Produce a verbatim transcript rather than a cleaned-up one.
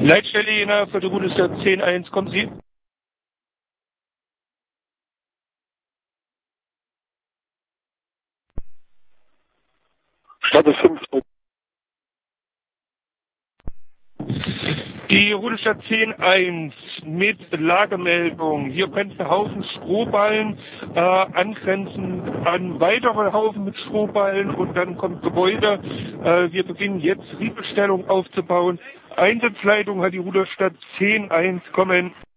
Leitstelle Jena für die Rudestadt zehn eins, kommen Sie? Stadt fünf. Die Rudestadt zehn eins mit Lagemeldung. Hier brennt ein Haufen Strohballen, äh, angrenzend an weitere Haufen mit Strohballen und dann kommt Gebäude. Äh, wir beginnen jetzt Riebestellung aufzubauen. Einsatzleitung hat die Rudestadt zehn eins kommen.